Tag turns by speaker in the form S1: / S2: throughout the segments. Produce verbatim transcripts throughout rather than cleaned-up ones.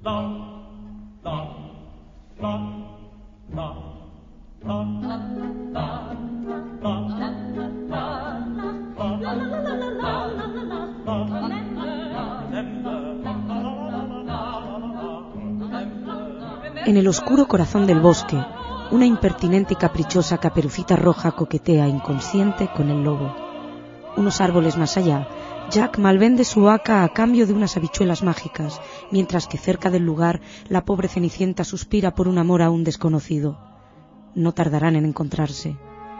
S1: En el oscuro corazón del bosque, una impertinente y caprichosa caperucita roja coquetea inconsciente con el lobo. Unos árboles más allá, Jack malvende su haca a cambio de unas habichuelas mágicas, mientras que cerca del lugar la pobre Cenicienta suspira por un amor aún desconocido. No tardarán en encontrarse.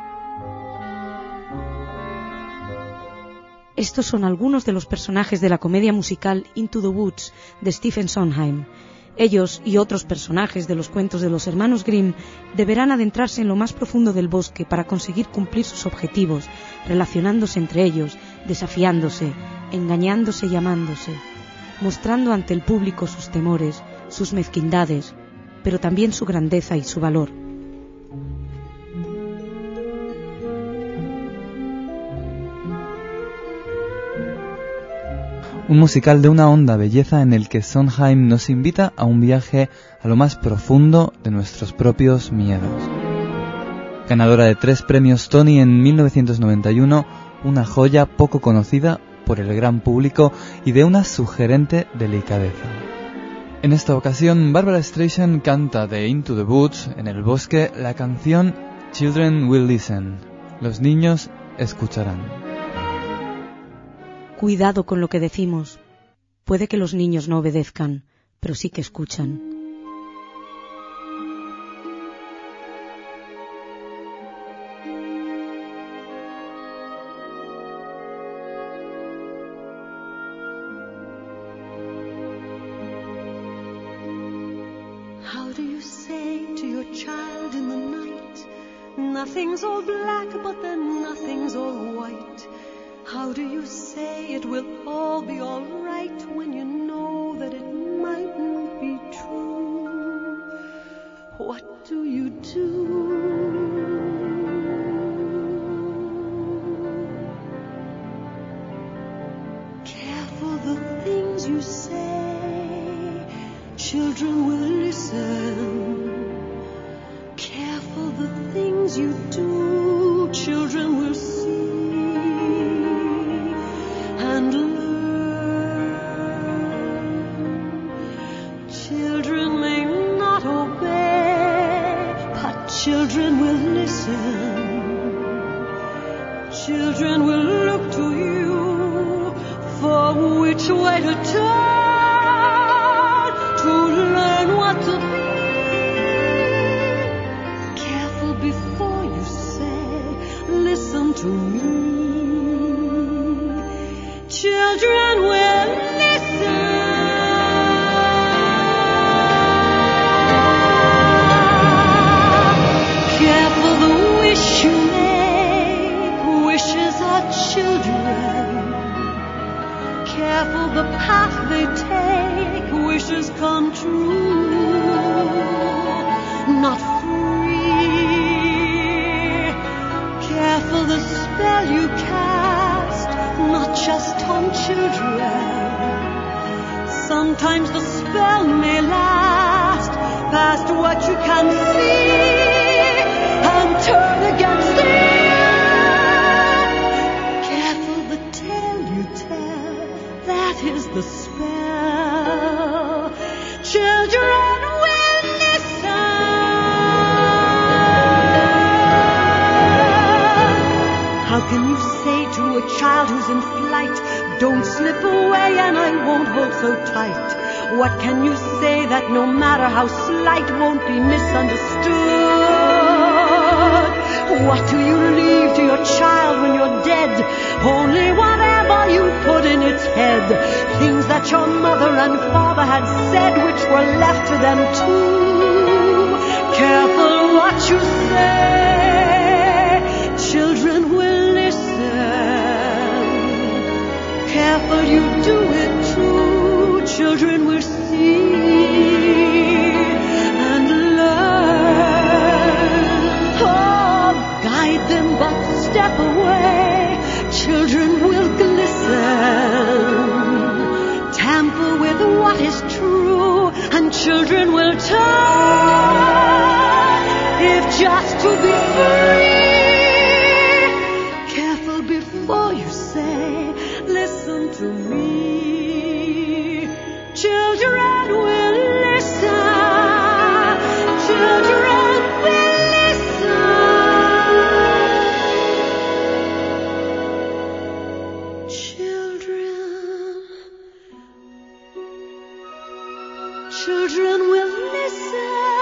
S1: Estos son algunos de los personajes de la comedia musical Into the Woods de Stephen Sondheim. Ellos y otros personajes de los cuentos de los hermanos Grimm deberán adentrarse en lo más profundo del bosque para conseguir cumplir sus objetivos, relacionándose entre ellos, desafiándose, engañándose y amándose, mostrando ante el público sus temores, sus mezquindades, pero también su grandeza y su valor.
S2: Un musical de una honda belleza en el que Sondheim nos invita a un viaje a lo más profundo de nuestros propios miedos. Ganadora de tres premios Tony en mil novecientos noventa y uno, una joya poco conocida por el gran público y de una sugerente delicadeza. En esta ocasión, Barbra Streisand canta de Into the Woods, en el bosque, la canción Children Will Listen. Los niños escucharán.
S1: Cuidado con lo que decimos. Puede que los niños no obedezcan, pero sí que escuchan.
S3: How do you say to your child in the night, nothing's all black, but then nothing's all white? How do you say it will all be all right when you know that it mightn't be true? What do you do? Careful the things you say, children will listen. Careful the things you do, children will see. And learn. Children may not obey, but children will listen. Children will look to you for which way to turn to learn what to be. Careful before you say, listen to me. Children will listen. Careful the wish you make, wishes are children. Careful the path they take, wishes come true. Not free. Careful the spell you cast, not just on children. Sometimes the spell may last past what you can see and turn against the earth. Careful the tale you tell, that is the spell. Children will listen. How can you say to a child who's in flight, don't slip away and I won't hold so tight? What can you say that no matter how slight won't be misunderstood? What do you leave to your child when you're dead? Only whatever you put in its head. Things that your mother and father had said which were left to them too. Careful what you say, children will listen. Careful you do it too, children will see and learn. Oh, guide them but step away, children will glisten. Tamper with what is true and children will turn if just to be free. Careful before you say, listen to me. Children will listen. Children will listen. Children. Children will listen.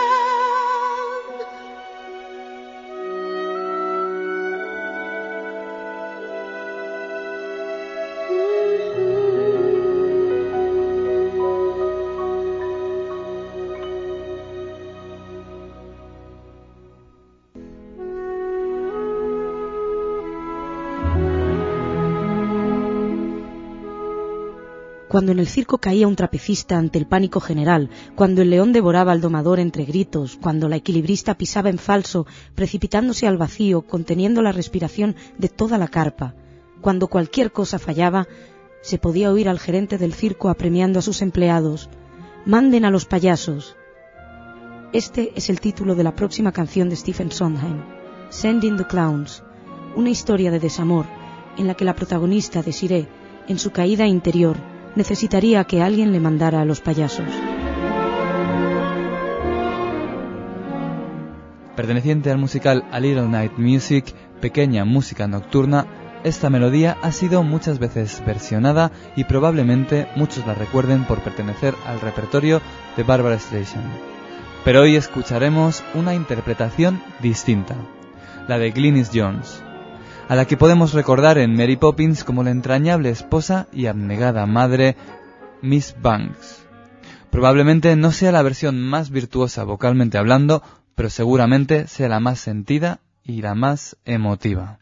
S1: Cuando en el circo caía un trapecista ante el pánico general, cuando el león devoraba al domador entre gritos, cuando la equilibrista pisaba en falso, precipitándose al vacío, conteniendo la respiración de toda la carpa, cuando cualquier cosa fallaba, se podía oír al gerente del circo apremiando a sus empleados: «Manden a los payasos». Este es el título de la próxima canción de Stephen Sondheim, Sending the Clowns, una historia de desamor en la que la protagonista, Desiree, en su caída interior, necesitaría que alguien le mandara a los payasos.
S2: Perteneciente al musical A Little Night Music, pequeña música nocturna, esta melodía ha sido muchas veces versionada y probablemente muchos la recuerden por pertenecer al repertorio de Barbra Streisand. Pero hoy escucharemos una interpretación distinta, la de Glynis Jones, a la que podemos recordar en Mary Poppins como la entrañable esposa y abnegada madre Miss Banks. Probablemente no sea la versión más virtuosa vocalmente hablando, pero seguramente sea la más sentida y la más emotiva.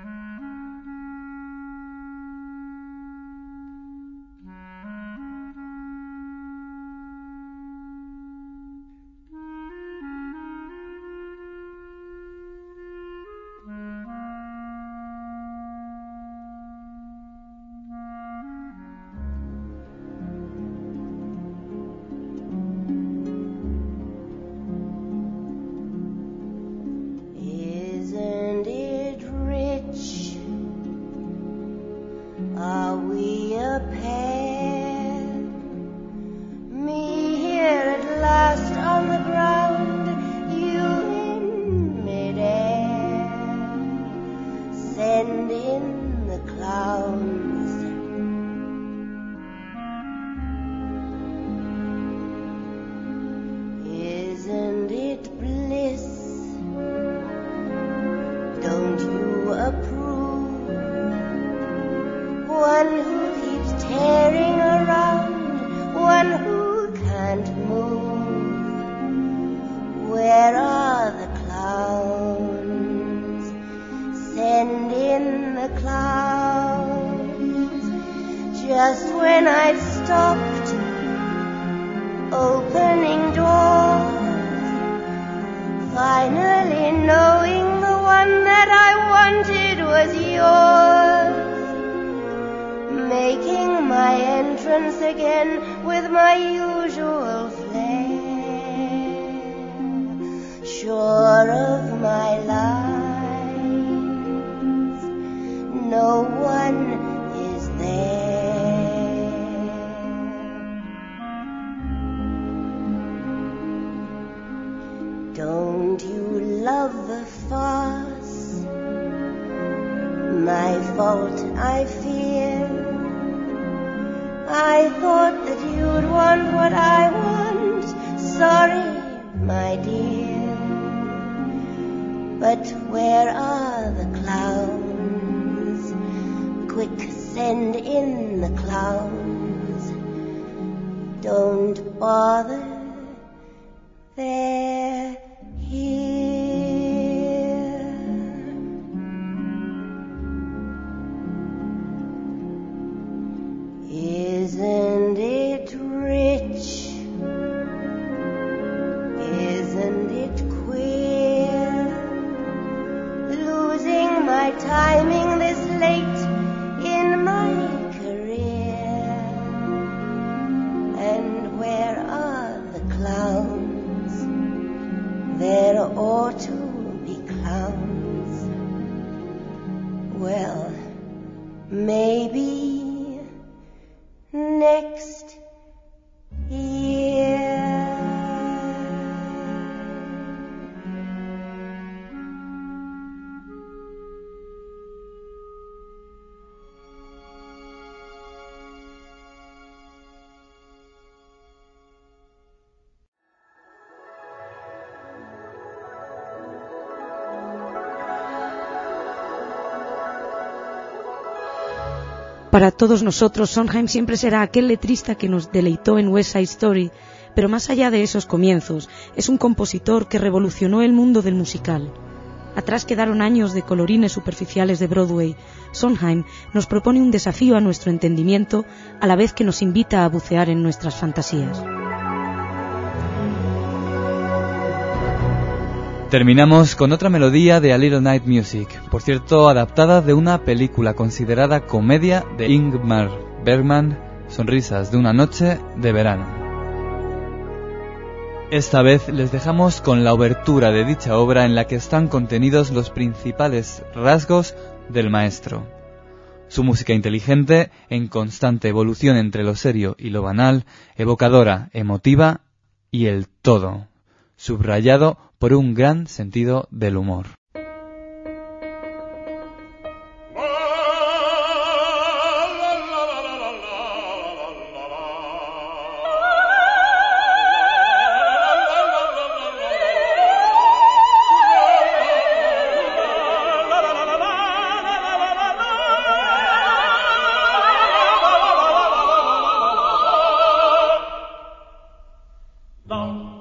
S4: Don't you love the farce? My fault, I fear. I thought that you'd want what I want. Sorry, my dear. But where are the clowns? Quick, send in the clowns. Don't bother, they're here. Isn't it rich? Isn't it queer? Losing my timing this late in my career. And where are the clouds?
S1: Para todos nosotros, Sondheim siempre será aquel letrista que nos deleitó en West Side Story, pero más allá de esos comienzos, es un compositor que revolucionó el mundo del musical. Atrás quedaron años de colorines superficiales de Broadway. Sondheim nos propone un desafío a nuestro entendimiento, a la vez que nos invita a bucear en nuestras fantasías.
S2: Terminamos con otra melodía de A Little Night Music, por cierto adaptada de una película considerada comedia de Ingmar Bergman, Sonrisas de una noche de verano. Esta vez les dejamos con la obertura de dicha obra en la que están contenidos los principales rasgos del maestro. Su música inteligente, en constante evolución entre lo serio y lo banal, evocadora, emotiva y el todo, subrayado por un gran sentido del humor.
S5: Long